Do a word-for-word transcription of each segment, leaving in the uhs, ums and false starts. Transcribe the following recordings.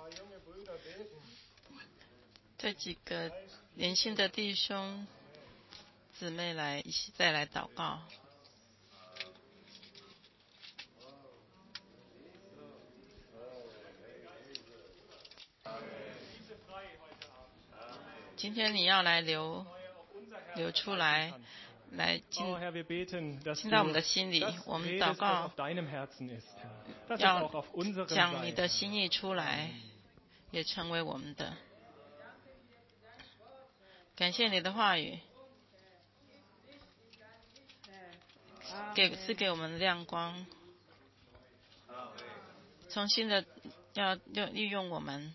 这几个年轻的弟兄姊妹来一起再来祷告。今天你要来流流出来，来进进到我们的心里。我们祷告，要讲你的心意出来，也成为我们的。感谢你的话语，给赐给我们亮光，重新的要要利用我们。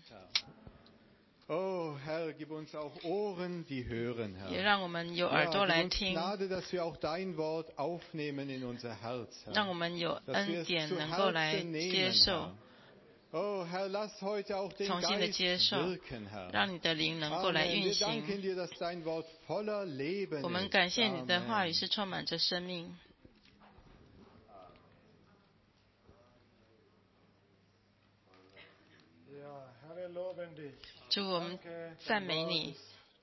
Oh Herr, gib uns auch Ohren, die hören, Herr. 也让我们有耳朵来听。 Ja, gib uns Gnade, dass wir auch dein Wort aufnehmen in unser Herz, Herr. 让我们有恩典能够来接受。 Oh Herr, lass heute auch den Geist wirken, Herr. 让你的灵能够来运行。 Wir danken dir, dass dein Wort voller Leben ist. 我们感谢你的话语是充满着生命。 主，我们赞美你，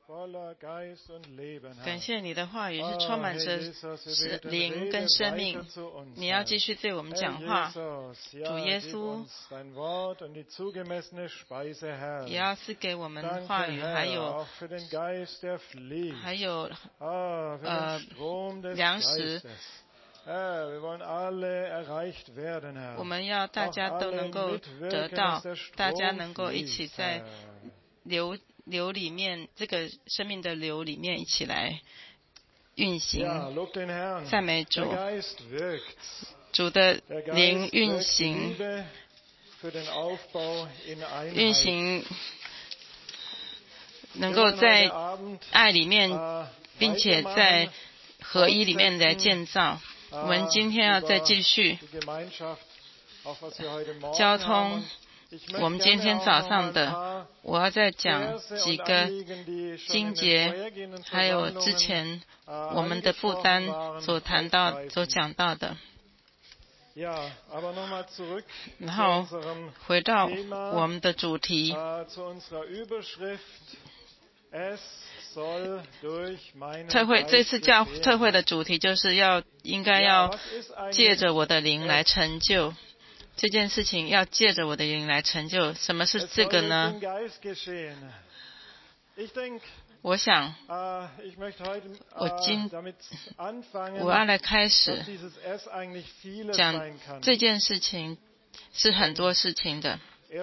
感谢你的话语是充满着灵跟生命。你要继续对我们讲话，主耶稣，也要赐给我们话语，还有还有呃粮食。 我们要大家都能够得到，大家能够一起在流流里面，这个生命的流里面一起来运行。赞美主，主的灵运行，运行能够在爱里面，并且在合一里面来建造。 我们今天要再继续交通我们今天早上的，我要再讲几个经节，还有之前我们的负担所谈到、所讲到的。然后回到我们的主题。特会这次教特会的主题就是要应该要借着我的灵来成就这件事情，要借着我的灵来成就。什么是这个呢？我想，我今我要来开始讲这件事情是很多事情的。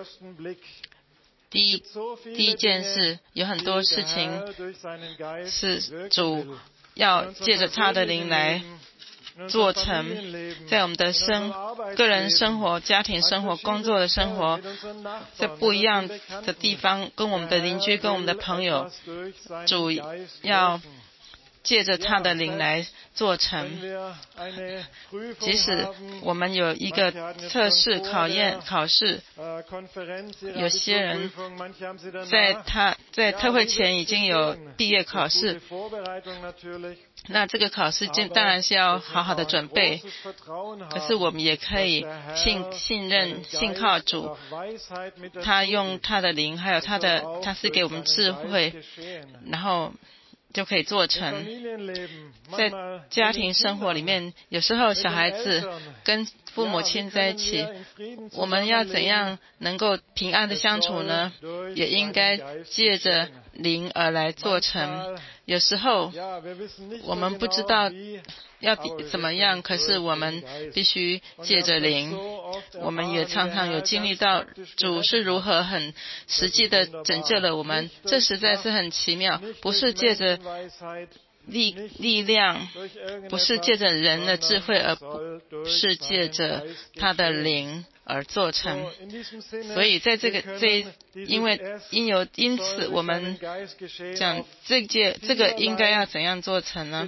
第一，第一件事，有很多事情是主要借着他的灵来做成，在我们的生个人生活、家庭生活、工作的生活，在不一样的地方，跟我们的邻居、跟我们的朋友，主要借着他的灵来做成。即使我们有一个测试、考验、考试，有些人在他在特会前已经有毕业考试，那这个考试当然是要好好的准备。可是我们也可以信信任、信靠主，他用他的灵，还有他的，他是给我们智慧，然后就可以做成。在家庭生活里面，有时候小孩子跟父母亲在一起，我们要怎样能够平安的相处呢？也应该借着灵而来做成。有时候我们不知道要怎么样，可是我们必须借着灵。我们也常常有经历到主是如何很实际的拯救了我们，这实在是很奇妙，不是借着力力量，不是借着人的智慧，而不是借着他的灵而做成。所以在这个这因为因有因此我们讲这届这个应该要怎样做成呢？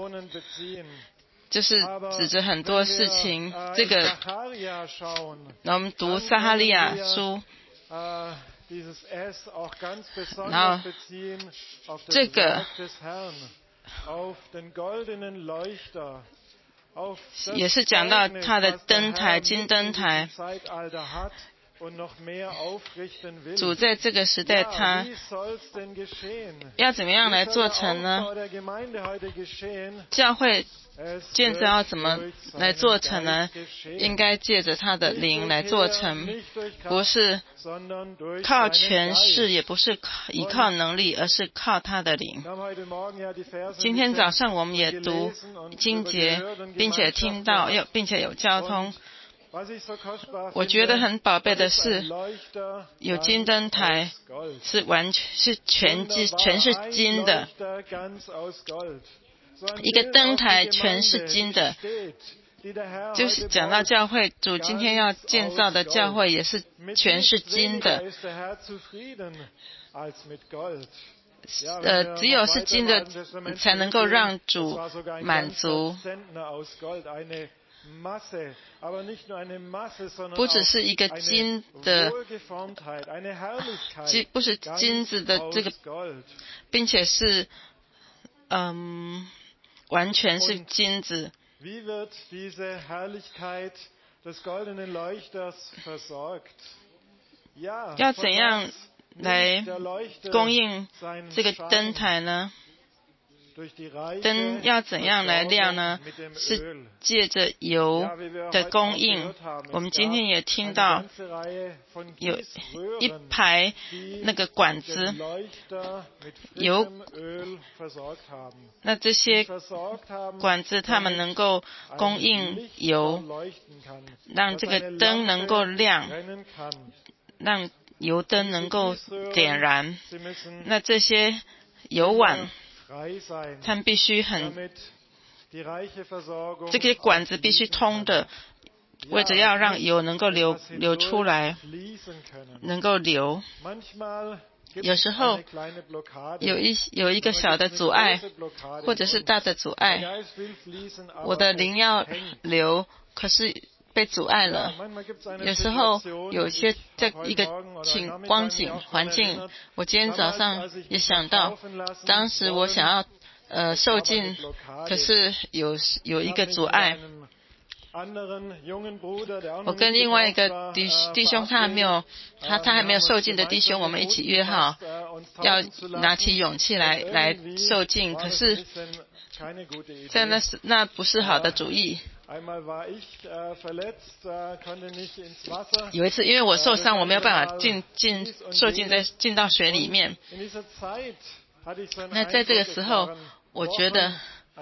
就是指着很多事情，这个那我们读撒哈利亚书，然后这个也是讲到他的灯台、金灯台， 主在这个时代他要怎么样来做成呢？教会建造要怎么来做成呢？应该借着他的灵来做成，不是靠权势，也不是依靠能力，而是靠他的灵。今天早上我们也读经节，并且听到，并且有交通。我觉得很宝贝的是，有金灯台是完全是全金，全是金的，一个灯台全是金的，就是讲到教会，主今天要建造的教会也是全是金的。呃，只有是金的才能够让主满足。不只是一个金的，金不是金子的这个，并且是嗯，完全是金子。要怎样来供应这个灯台呢？灯要怎样来亮呢？是借着油的供应。我们今天也听到有一排那个管子，油，那这些管子它们能够供应油，让这个灯能够亮，让油灯能够点燃。那这些油碗他们必须很，这个管子必须通的，为着要让油能够流流出来，能够流。有时候有一有一个小的阻碍，或者是大的阻碍，我的灵要流，可是被阻碍了。有时候有一些在一个情光景环境，我今天早上也想到，当时我想要呃受浸，可是有有一个阻碍。我跟另外一个弟弟兄，他还没有他他还没有受浸的弟兄，我们一起约好要拿起勇气来来受浸，可是在那是那不是好的主意。有一次，因为我受伤，我没有办法进进受浸在进到水里面。那在这个时候，我觉得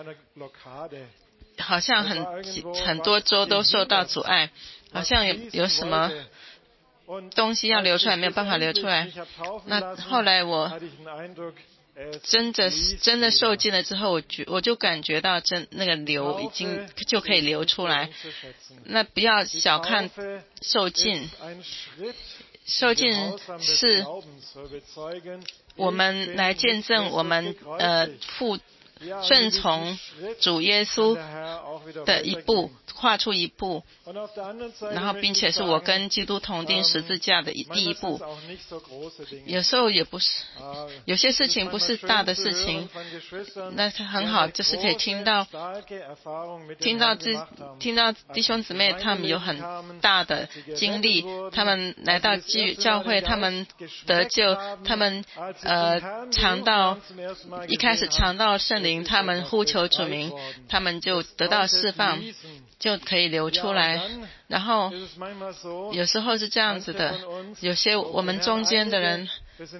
好像很很多州都受到阻碍，好像有有什么东西要流出来，没有办法流出来。那后来我真的真的受浸了之后，我觉我就感觉到真那个流已经就可以流出来。那不要小看受浸，受浸是我们来见证我们呃父顺从主耶稣的一步，跨出一步，然后并且是我跟基督同钉十字架的第一步。有时候也不是，有些事情不是大的事情，那很好，就是可以听到听到这听到弟兄姊妹他们有很大的经历，他们来到教会，他们得救，他们呃尝到一开始尝到圣灵，他们呼求主名，他们就得到释放，就可以流出来。然后有时候是这样子的，有些我们中间的人，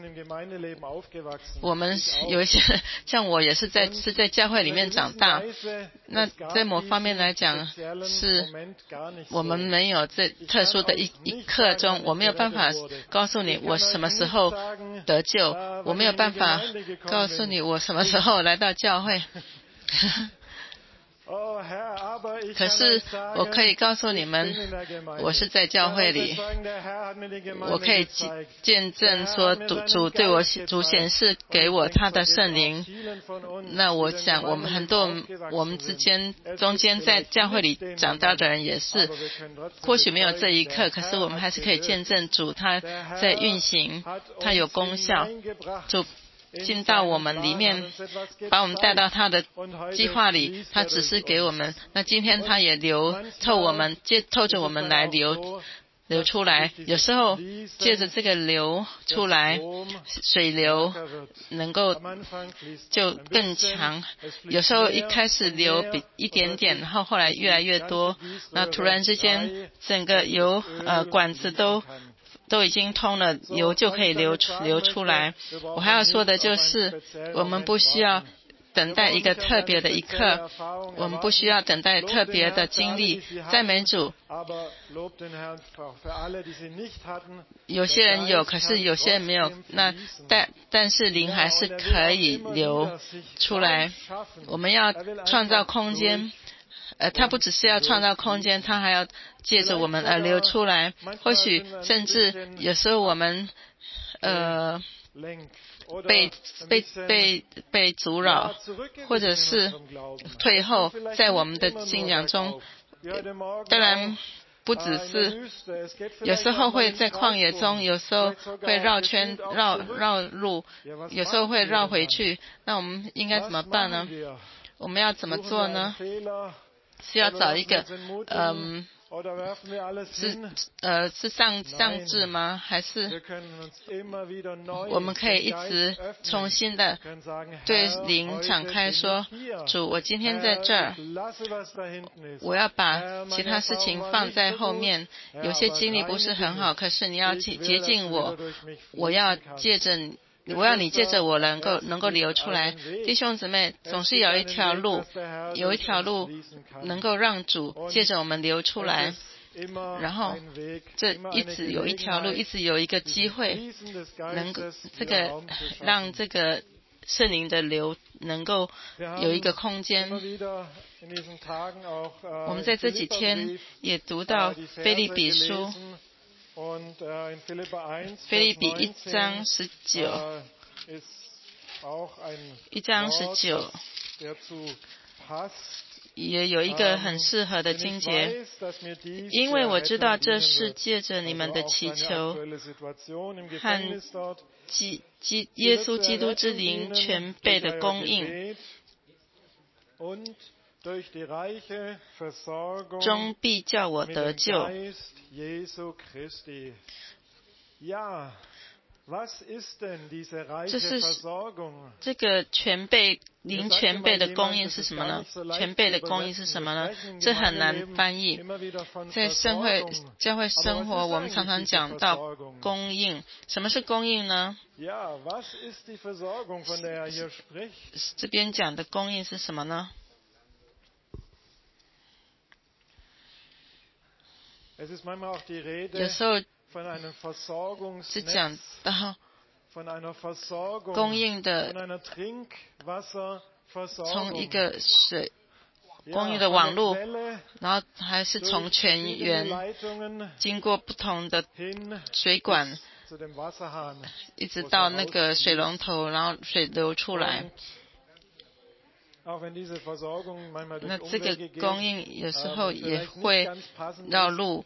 我们有一些像我也是在是在教会里面长大，那在某方面来讲，是我们没有这特殊的一一刻中，我没有办法告诉你我什么时候得救，我没有办法告诉你我什么时候来到教会。可是我可以告诉你们，我是在教会里，我可以见证说主主对我主显示给我他的圣灵。那我想我们很多我们之间中间在教会里长大的人也是，或许没有这一刻，可是我们还是可以见证主他在运行，他有功效，主进到我们里面，把我们带到他的计划里，他只是给我们。那今天他也流透我们，借透着我们来流流出来。有时候借着这个流出来，水流能够就更强。有时候一开始流比一点点，然后后来越来越多，那突然之间整个油呃管子都都已经通了，油就可以流出流出来。我还要说的就是，我们不需要等待一个特别的一刻，我们不需要等待特别的经历。赞美主，有些人有，可是有些人没有。那但但是灵还是可以流出来。我们要创造空间。呃，他不只是要创造空间，他还要借着我们而流出来。或许甚至有时候我们呃被被被被阻扰，或者是退后在我们的信仰中。当然不只是，有时候会在旷野中，有时候会绕圈绕绕路，有时候会绕回去。那我们应该怎么办呢？我们要怎么做呢？是要找一个嗯、呃、是呃是上上智吗？还是我们可以一直重新的对灵敞开说，主，我今天在这儿，我要把其他事情放在后面。有些经历不是很好，可是你要洁净我，我要借着你，我要你借着我能够能够流出来。弟兄姊妹，总是有一条路，有一条路能够让主借着我们流出来，然后这一直有一条路，一直有一个机会，能够这个让这个圣灵的流能够有一个空间。我们在这几天也读到腓立比书，腓立比一章十九，一章十九也有一个很适合的经节，因为我知道这是借着你们的祈求和基基耶稣基督之灵全备的供应，终必叫我得救。这是这个全备灵全备的供应是什么呢？全备的供应是什么呢？这很难翻译。在生会教会生活，我们常常讲到供应。什么是供应呢？这边讲的供应是什么呢？有时候是讲到供应的，从一个水供应的网络，然后还是从泉源经过不同的水管，一直到那个水龙头，然后水流出来。那这个供应有时候也会绕路，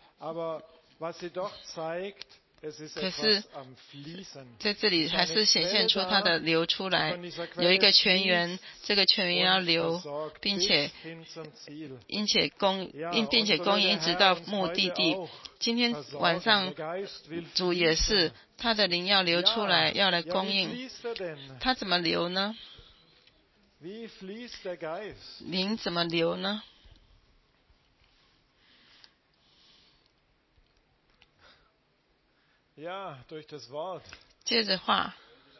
可是在这里还是显现出它的流出来，有一个泉源，这个泉源要流，并且并且供并且供应一直到目的地。今天晚上主也是，他的灵要流出来，要来供应。他怎么流呢？灵怎么流呢？借着话，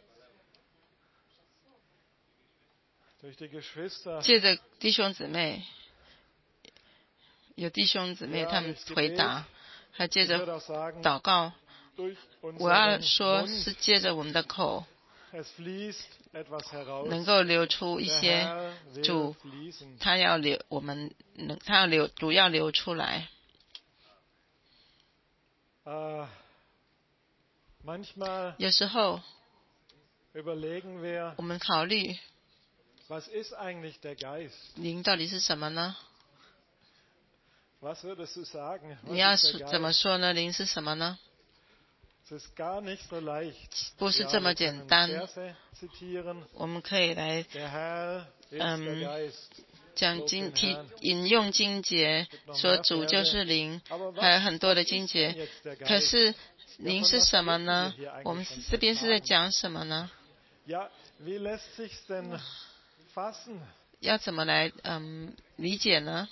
借着弟兄姊妹，有弟兄姊妹他们回答，还借着祷告。我要说是借着我们的口能够流出一些，主他要流，我们能他要流，主要流出来。有时候我们考虑灵到底是什么呢？你要怎么说呢？灵是什么呢？不是这么简单。我们可以来嗯讲经提引用经节，说主就是灵，还有很多的经节。可是灵是什么呢？我们这边是在讲什么呢？要怎么来嗯理解呢？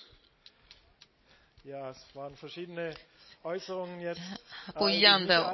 不一样的，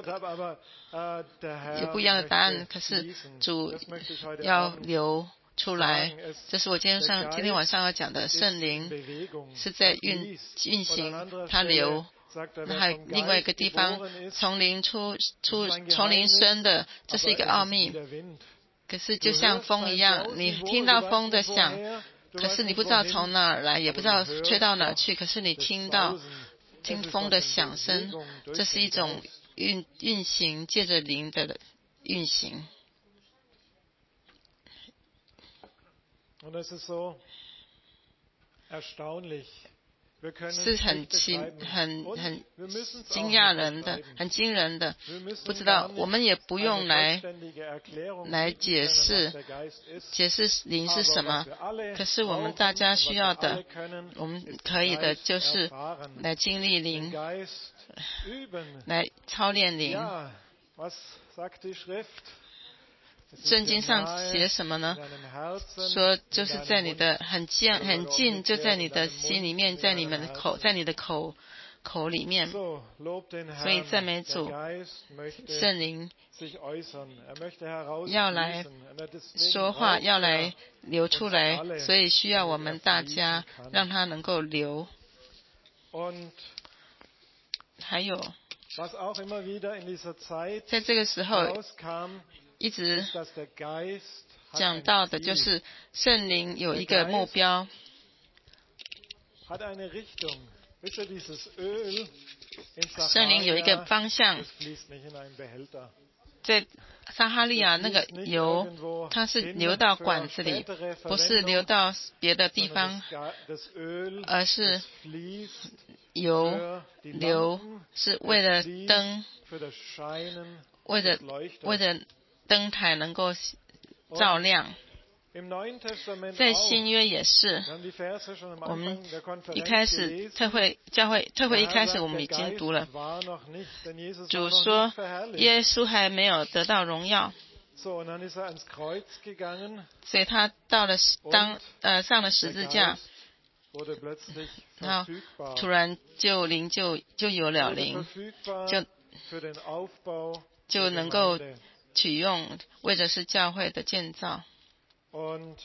有不一样的答案。可是主要流出来，这是我今天上今天晚上要讲的。圣灵是在运运行，它流。那还有另外一个地方，从灵出出从灵生的，这是一个奥秘。可是就像风一样，你听到风的响，可是你不知道从哪儿来，也不知道吹到哪儿去，可是你听到听风的响声，这是一种运运行，借着灵的运行。是很惊很很惊讶人的，很惊人的。不知道，我们也不用来来解释解释灵是什么。可是我们大家需要的，我们可以的就是来经历灵，来操练灵。圣经上写什么呢？说就是在你的很近很近，就在你的心里面，在你们的口，在你的口口里面。所以赞美主，圣灵要来说话，要来流出来，所以需要我们大家让它能够流。还有，在这个时候一直讲到的就是圣灵有一个目标，圣灵有一个方向。在撒哈利亚那个油，它是流到管子里，不是流到别的地方，而是油流是为了灯，为了为了灯台能够照亮。在新约也是，我们一开始特会教会特会一开始我们已经读了，主说耶稣还没有得到荣耀，所以他到了当呃上了十字架，然后突然就灵就就有了灵，就就能够取用，为的是教会的建造。我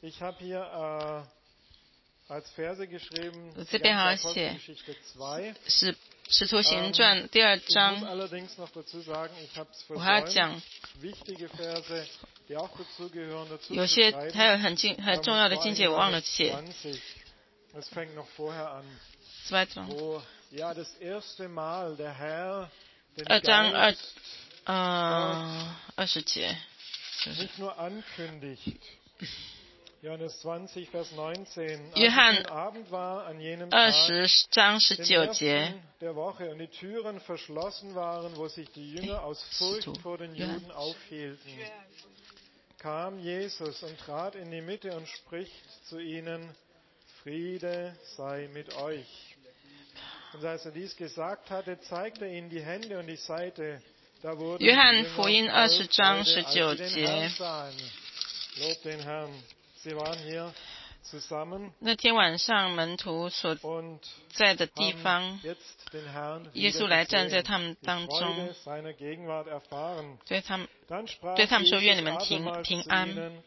这边好像写是使徒行传第二章，我还要讲有些还有很经很重要的经节我忘了写。十八章二章二嗯二十节。约翰二十章十九节， kam Jesus und trat in die Mitte und spricht zu ihnen, Friede sei mit euch. Und als er dies gesagt hatte, zeigte er ihnen die Hände und die Seite. 约翰福音二十章十九节。那天晚上，门徒所在的地方，耶稣来站在他们当中，对他们对他们说：“愿你们平平安。”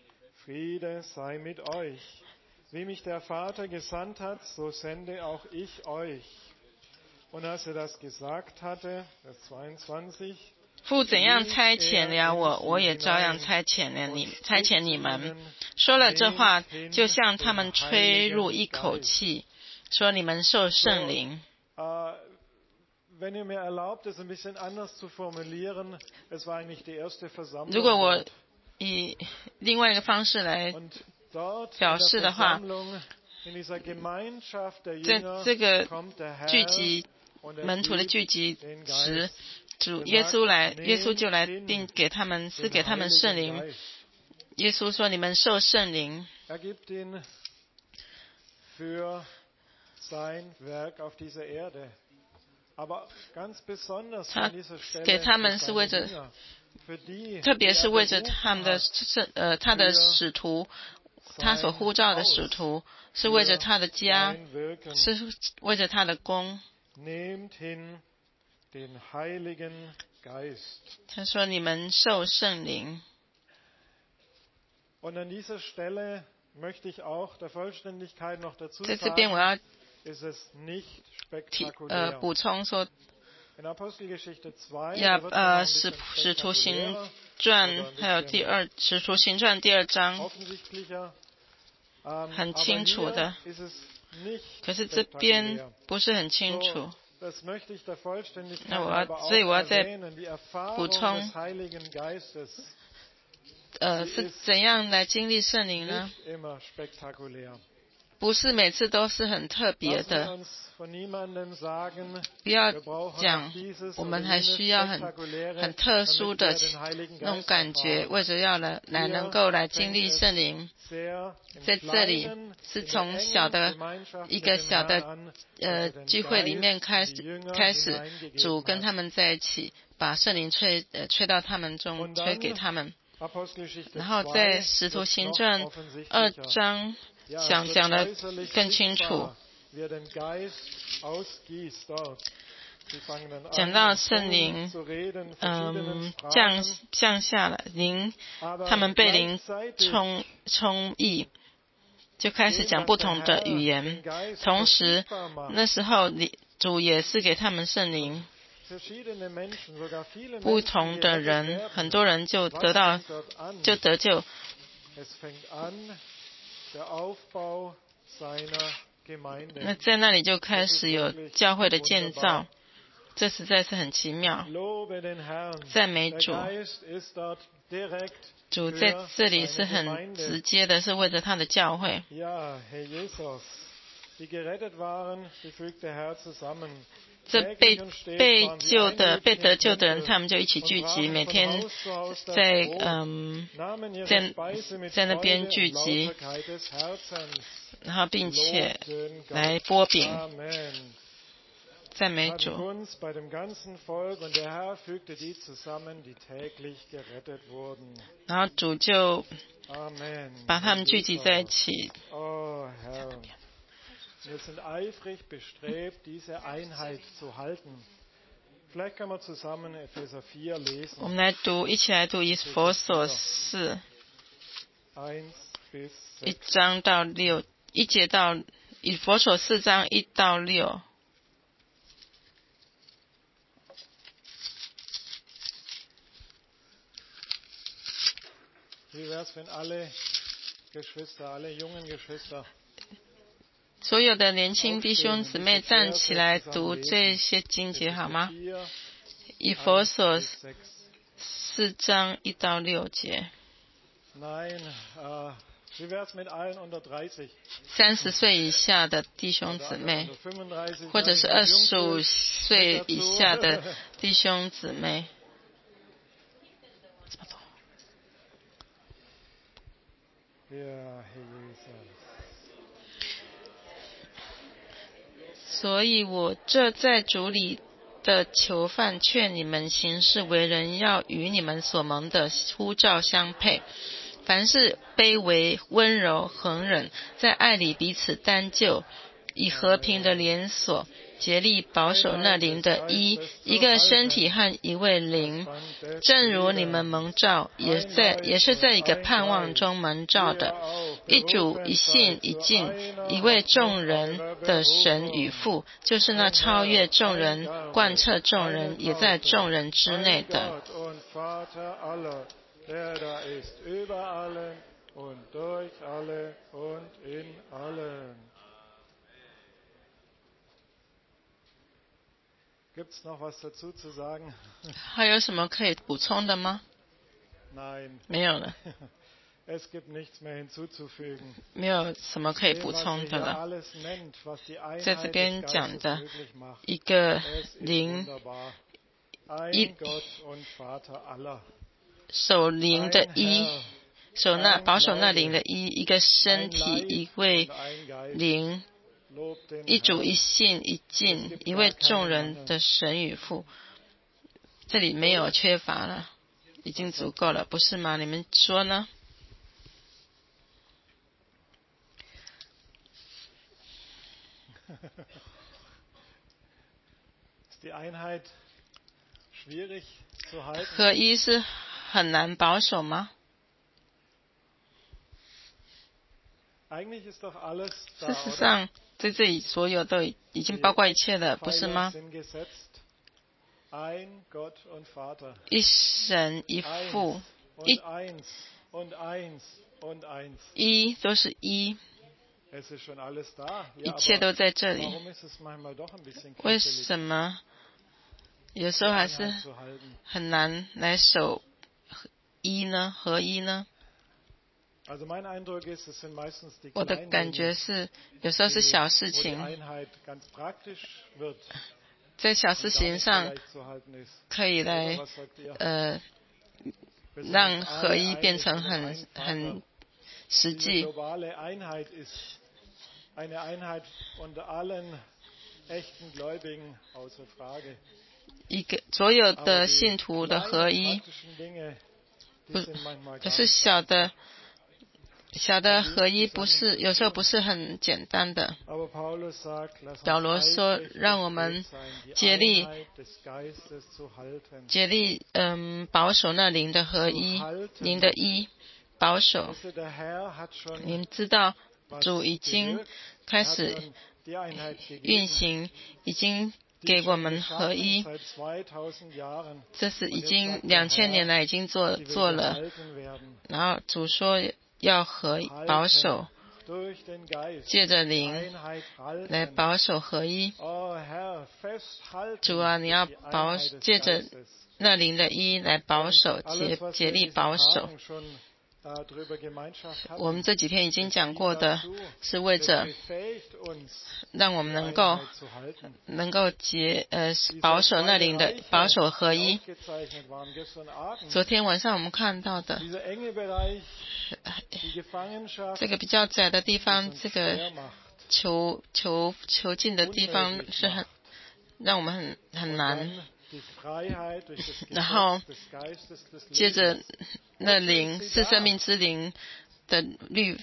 Wie mich der Vater gesandt hat, so sende auch ich euch. Und als er das gesagt hatte, Vers zweiundzwanzig, 父怎样差遣了我，我也照样差遣了你，差遣你们。说了这话，就向他们吹入一口气，说你们受圣灵。如果我以另外一个方式来表示的话，在这个聚集门徒的聚集时，主耶稣来，耶稣就来并给他们赐给他们圣灵。耶稣说：“你们受圣灵。” für sein Werk auf dieser Erde. Aber ganz besonders 他 an dieser Stelle 给他 für 们是为 seine 着， Jünger, für die, 特 die 别是 er 为着 berufen 他们的 hat, 呃他的使徒，他所 sein 呼召的使 Haus, 徒，是为着 für 他的家， sein Wirken. 是为着他的功。 Nehmt hin den Heiligen Geist. 他说：“你们受圣灵。” Und an dieser Stelle möchte ich auch der Vollständigkeit noch dazu 在这边我要 sagen, ist es nicht 提呃 spektakulär. 补充说， In Apostelgeschichte zwei, 要 da wird es noch 呃 ein 使 bisschen 使徒行 spektakulärer, 传 oder ein 还有 bisschen 第二使徒行传第二章 offensichtlicher. Ähm, 很 aber 清楚 hier 的， ist es nicht 可是这边 spektakulär. 不是很清楚 So,。das möchte ich der Vollständigkeit 那我要 halber auch 所以我要再 erwähnen. Die Erfahrung 补充 des Heiligen Geistes 呃，是怎样来经历圣灵呢？ nicht immer spektakulär. 不是每次都是很特别 Lassen wir 的， uns von niemandem sagen, 不要 wir brauchen 讲 noch dieses 我 oder 们还 jenes 需要很 Spektakuläre, 很特殊 damit 的 wir den Heiligen 那种 Geist 感觉， erfahren. 为着要来来能够来经历圣灵。 Sehr im 在这里 Kleinen, 是 in der 从小 engen 的 Gemeinschaft 一 mit 个 dem 小的 Herrn, 呃 dass er den 聚会里 Geist 面开 in die 始 Jünger 开始 hineingegeben 主跟 hat. 他们在一起，把圣灵吹呃吹到他们中， Und 吹给 dann 他们。 Apostelgeschichte 然后在 zwei 使徒 wird's 行 noch 传二 offensichtlicher. 章 Ja, es 想 wird 讲的 äußerlich 更清楚 sichtbar, wie er den Geist ausgießt dort. Sie fangen dann 讲 an, 到 in 圣 Zungen 灵 zu reden, 嗯 verschiedenen 降 Sprachen. 降下来，灵 Aber 他们被灵 gleichzeitig 充充溢，就开始 dem, 讲 was 不 der 同的 Herr 语 den 言。 Geist 同时 verfügbar macht. 那时候你主也是给他们圣灵， Verschiedene Menschen, sogar viele 不 Menschen, 同 die 的 errettet 人， werden. 很多人就 Was 得到 fängt dort an? 就得救。 Es fängt an, der Aufbau seiner Gemeinde. 那在那里就开始有教会的建造，这实在是很奇妙。 Lobe den Herrn. 赞美 Der 主， Geist ist dort direkt 主在 für 这里 seine 是很 Gemeinde. 直接的，是为着他的教会。 Ja, Herr Jesus, die gerettet waren, die fügt der Herr zusammen. 这被 Täglich und stets 被 waren sie 救的、 einmütig 被 im 得救的人， Tempel 他们就一起 und 聚集， brachen 每 von 天 Haus zu Haus das 在 Brot, 嗯 nahmen ihre 在 Speise mit 在那 Freude 边 und 聚集， Lauterkeit des Herzens. 然后并且 Lobten 来 Gott. 剥饼， Amen. 赞美 Hat 主。 uns bei dem ganzen Volk und der Herr fügte die zusammen, die täglich gerettet wurden. 然后主就 Amen. 把他们聚集在一起。 Oh Herr, wir sind eifrig bestrebt, diese Einheit zu halten. Vielleicht kann man zusammen Epheser vier 我 lesen. 们来读，一起来读以佛所四 eins bis 一 sechs. 章到六一节到以佛所四章一到六。 Wie wäre es, wenn alle Geschwister, alle jungen Geschwister 所有的年轻弟兄姊妹站起来读这些经节好吗？ vier, 以佛 eins 所 bis sechs. 四章一到六节。 Nein, äh, wie wäre es mit allen unter dreißig? 三十岁以下的弟兄 Oder 姊 alle 妹， unter fünfunddreißig, 或者是二 Jungfrau 十五岁以下的 dazu. 弟兄姊妹。 Ja, Herr Jesus. 所以我这在主里的囚犯劝你们行事为人，要与你们所蒙的呼召相配。凡是卑微、温柔、恒忍，在爱里彼此担救，以和平的连锁竭力保守那灵的一，一个身体和一位灵，正如你们蒙召，也在也是在一个盼望中蒙召的，一主、一信、一敬，一位众人的神与父，就是那超越众人、贯彻众人，也在众人之内的。 Der da ist über allen und durch alle und in allen. Gibt es noch was dazu zu sagen? 还有什么可以补充的吗？ Nein. 没有了， Es gibt nichts mehr hinzuzufügen. 没有什么可以 Dem, 补 was 充 sich 的 hier 了。 alles nennt, was die 在 Einheit 这 des 边讲 Geistes 的 möglich macht. 一个 Es ist 灵 wunderbar. Ein I- Gott und Vater aller. 守灵的 Ein 一， Herr, 守那 ein 保守那 Glaube, 灵的一，一个身 ein 体， Leib 一位 und ein Geist. 灵， 一主一信一敬，一位众人的神与父，这里没有缺乏了，已经足够了，不是吗？你们说呢？合一是很难保守吗？事实上，在这里所有都已经包括一切了，不是吗？一神一父，一一都是一，一切都在这里。为什么有时候还是很难来守一呢？合一呢？我的感觉是，有时候是小事情，在小事情上可以来呃让合一变成很很实际。一个所有的信徒的合一，不，可是小的。小的合一不是，有时候不是很简单的。保罗说，让我们竭力，竭力，嗯，保守那灵的合一，灵的一，保守。你们知道，主已经开始运行，已经给我们合一，这是已经两千年来已经做做了。然后主说。要合保守，借着灵来保守合一。主啊，你要保借着那灵的一来保守，竭竭力保守。我们这几天已经讲过的，是为着让我们能够能够结呃保守那灵的保守合一。昨天晚上我们看到的这个比较窄的地方，这个囚囚囚禁的地方是很让我们很很难。然后接着那灵是生命之灵的律，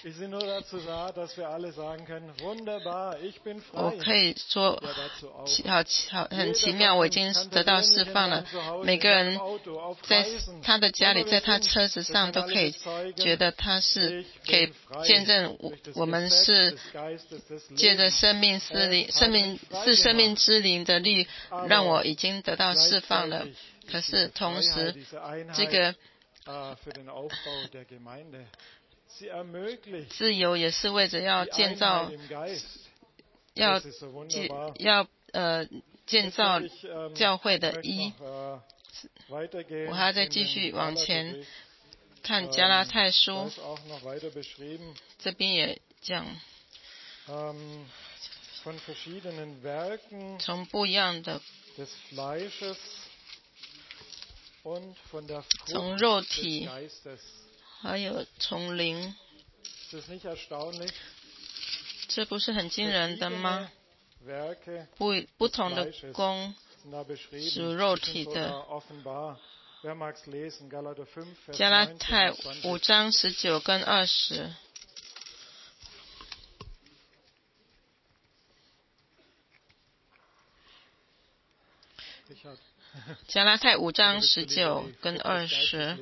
我可以说好好很奇妙，我已经得到释放了。每个人在他的家里，在他车子上都可以觉得他是可以见证我我们是借着生命之灵，生命是生命之灵的律，让我已经得到释放了。可是同时这个自由也是为着要建造，要要呃建造教会的一。我还要再继续往前看加拉太书，这边也讲，从不一样的，从肉体。还有从灵，这不是很惊人的吗？不不同的功属肉体的。加拉太五章十九跟二十。加拉太五章十九跟二十。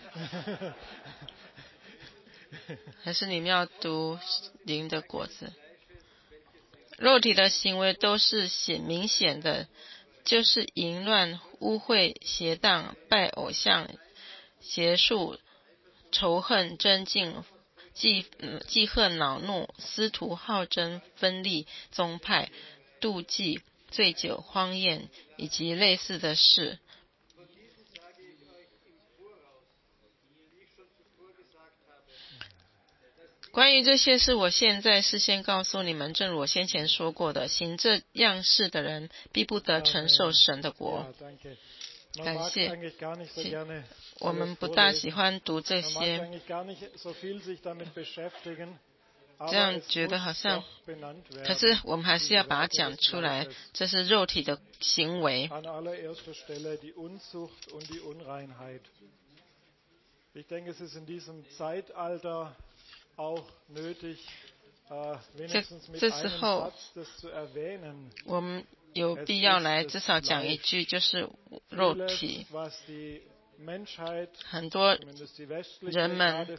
还是你们要读灵的果子？肉体的行为都是显明显的，就是淫乱、污秽、邪荡、拜偶像、邪术、仇恨、争竞、记记恨、恼怒、私图、好争、分立、宗派、妒忌、醉酒、荒宴以及类似的事。关于这些事，我现在事先告诉你们，正如我先前说过的，行这样事的人必不得承受神的国。感谢。我们不大喜欢读这些， 这样觉得好像，可是我们还是要把它讲出来，这是肉体的行为。 Ich denke, es ist in diesem Zeitalter auch nötig, äh, wenigstens mit einem Satz das zu erwähnen. 我们有必要来至少讲一句，就是肉体。很多人们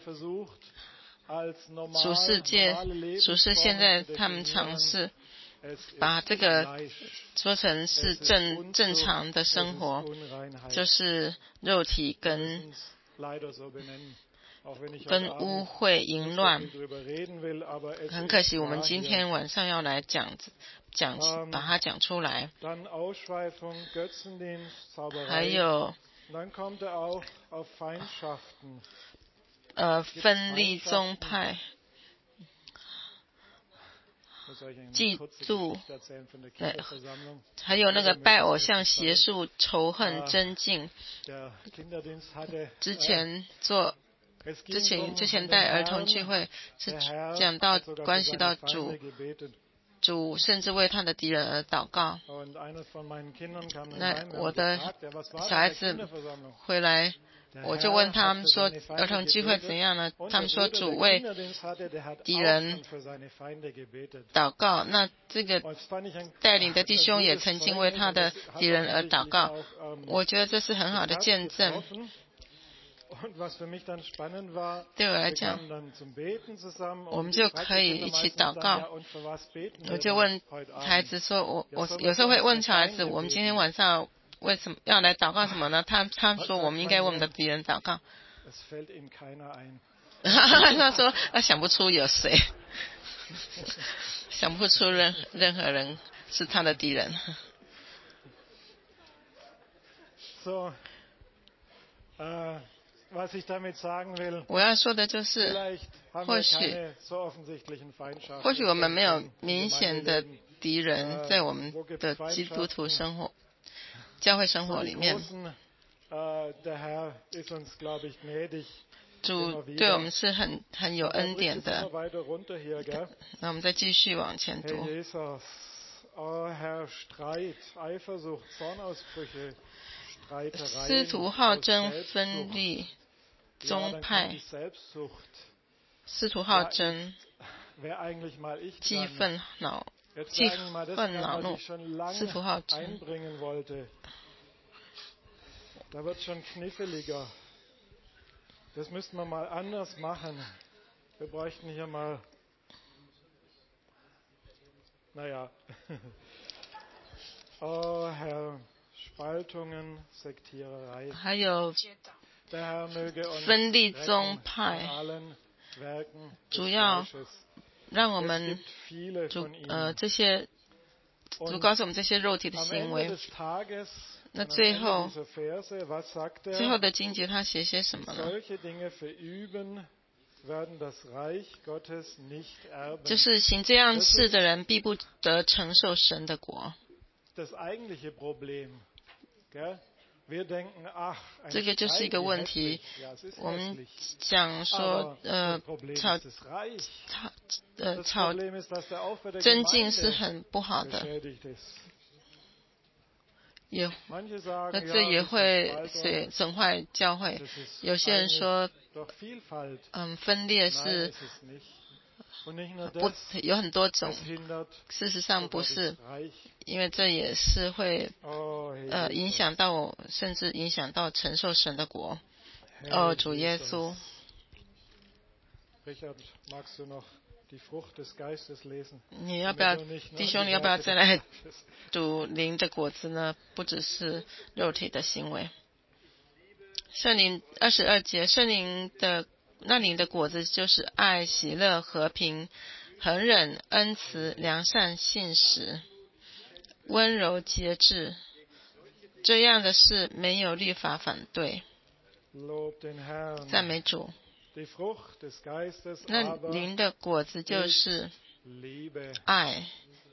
属世界、属世现在他们尝试把这个说成是正正常的生活，就是肉体跟跟污秽淫乱。很可惜我们今天晚上要来讲讲把它讲出来。还有呃分立宗派，嫉妒，对，还有那个拜偶像邪术、仇恨、争竞。之前做，之前之前带儿童聚会是讲到关系到主，主甚至为他的敌人而祷告。那我的小孩子回来，我就问他们说儿童聚会怎样呢？他们说主为敌人祷告。那这个带领的弟兄也曾经为他的敌人而祷告。我觉得这是很好的见证。对我来讲，我们就可以一起祷告。我就问孩子说，我我有时候会问小孩子，我们今天晚上为什么要来祷告什么呢？他他说我们应该为我们的敌人祷告。他说他想不出有谁，想不出任任何人是他的敌人。 So, uh, was ich damit sagen will, 我要说的就是，或许或许我们没有明显的敌人在我们的基督徒生活、教会生活里面。主对我们是很很有恩典的。那我们再继续往前读。司徒好争分立宗派，司徒好争，激愤恼，激愤恼怒，司徒好争。 Da wird schon kniffliger. Das müssten wir mal anders machen. Wir bräuchten hier mal, naja, oh Herr, Spaltungen, Sektiererei. 还有分立宗派，主要让我们主呃这些主告诉我们这些肉体的行为。那最后，最后的经节他写些什么呢？就是行这样事的人必不得承受神的国。这个就是一个问题。我们讲说，呃，吵吵呃吵争竞是很不好的。也，那这也会损损坏教会。有些人说，嗯，分裂是不有很多种，事实上不是，因为这也是会呃影响到我，甚至影响到承受神的国。哦，主耶稣。你要不要，弟兄，你要不要再来读灵的果子呢？不只是肉体的行为。圣灵二十二节，圣灵的那灵的果子就是爱、喜乐、和平、恒忍、恩慈、良善、信实、温柔、节制。这样的事没有律法反对。赞美主。那灵的果子就是爱。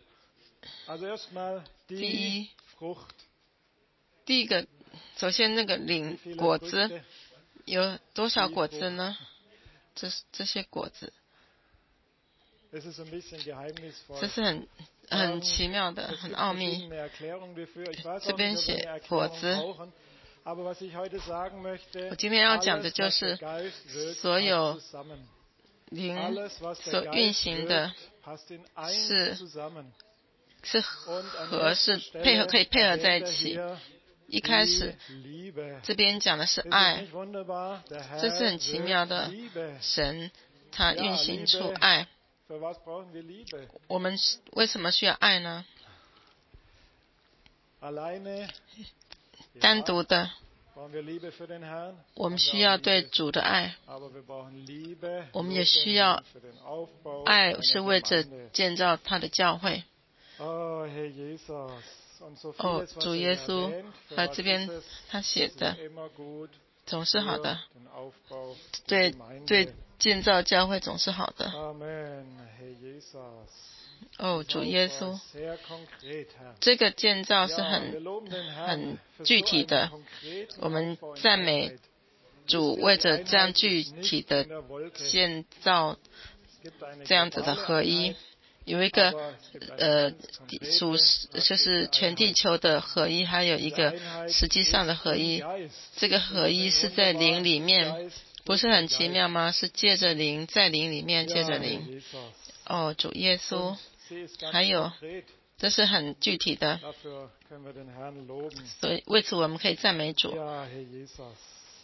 第一，第一个，首先那个灵果子有多少果子呢？这这些果子， Es ist ein bisschen geheimnisvoll. 这是很很奇妙的， Es 很 gibt 奥秘。 verschiedene Erklärungen dafür. Ich weiß 这 auch 边 nicht, ob wir 写 eine 果 Erklärung 子， brauchen. Aber was ich heute sagen möchte, 我今天要讲的 alles, 就 was 是 der Geist wirkt, 所有 passt zusammen. 灵 Alles, was 所 der 运 Geist 行的 wirkt, passt in eins 是 zusammen. 是 Und an 合是 erster 配合，可以 Stelle 配合在一 erwähnt er 起。 hier 一开 die 始 Liebe. 这边讲的是 Ist es 爱， nicht wunderbar? Der 这是 Herr 很奇妙 wirkt 的。 Liebe. 神他 Ja, 运行出 Liebe. 爱， Für was brauchen wir Liebe? 我们为什么需要爱呢？ Alleine 单 ja, 独的， brauchen wir Liebe für den Herrn. 我 Haben 们 wir 需 auch 要对 Liebe. 主的爱， Aber wir brauchen Liebe 我们也 für 需 den 要 Herrn, für den Aufbau 爱 seiner 是为着 Gemeinde. 建造他的教会。 Oh, Herr Jesus. Und so 哦， vieles, was 主 er 耶 hier 稣， erwähnt, für 他 was 这边 ist es? 他写 Das 的 ist immer gut 总是好 für 的， den Aufbau der 对 Gemeinde. 对，建造教会总是好的。 Amen, Herr Jesus. 哦， Das 主 Wort 耶 war 稣， sehr konkret, Herr. 这个建造是 Ja, wir 很 loben den Herrn 很 für 具 so 体 einen 的， konkreten 我们 Aufbau in 赞美 Einheit. 主 Wisst ihr, 为 die 着这样 Einheit 具 ist 体 nicht 的 in der Wolke. 建造 Es gibt eine 这样子的 globale 合一 Einheit,， 有一个 aber es gibt eine 呃 ganz 属 konkrete 就是全地 praktische 球的合一，还有一 Einheit. 个 Diese Einheit 实际上的 ist 合 im 一。 Geist. 这个 Ist 合 das 一 nicht 是在 wunderbar? 灵里 Im 面， Geist 不 durch 是 den 很奇 Geist. 妙吗？是借着灵，在灵里面借 Ja, 着 Herr 灵。 Jesus. 哦，主耶 Und 稣， sie ist ganz 还有 konkret. 这是很具体的， Dafür können wir den Herrn loben. 所以为此我们可以赞美主。 Ja, Herr Jesus.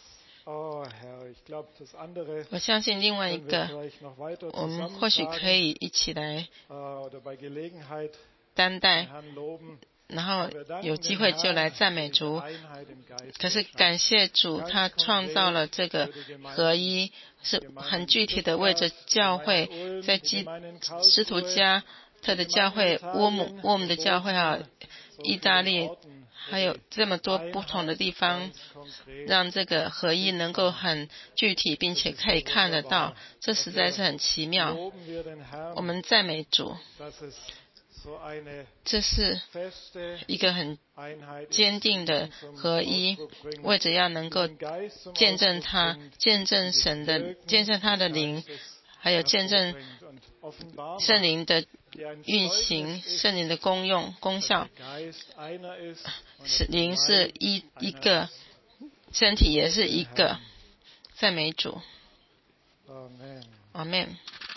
Oh, Herr, ich glaube, das andere 我相信另外一 können wir 个， vielleicht noch weiter 我们或许可 zusammentragen 以一起来 äh, oder bei Gelegenheit 担 den 待， Herrn loben. 然后 Wir danken 有机 dem 会就 Herrn 来赞 für 美 diese 主。 Einheit im Geist 可是 geschaffen. 感谢主， Ganz 他创造了 konkret 这个 für die Gemeinden, 合一，是 Gemeinde 很 in 具体的为着 Stuttgart, 教 Gemeinde 会 in Ulm, 在 die 基 Gemeinde in 斯图 Karlsruhe, 加特的教会，乌姆乌姆的教会啊， 意大利， 还有这么多不同的地方， 让这个合一能够很具体，并且可以看得到， 这实在是很奇妙。 loben wir den Herrn, 我们赞美主， dass es so eine 这是 feste 一个很 Einheit ist, 坚定的 die zum 合一， Ausdruck bringt, 为着要能够 den Geist zum 见证 Ausdruck 他， bringt, 见证神的， Wirken 见证他的 des 灵， Geistes 还有见证 hervorbringt und offenbar 圣 macht, 灵的 die ein 运行， Zeugnis 圣灵的功用功 ist, 效 dass。der Geist einer ist und 是 dass 灵 der 是 Leib 一一 einer 个 ist. 身体也是一个，赞美主， Amen. 阿门。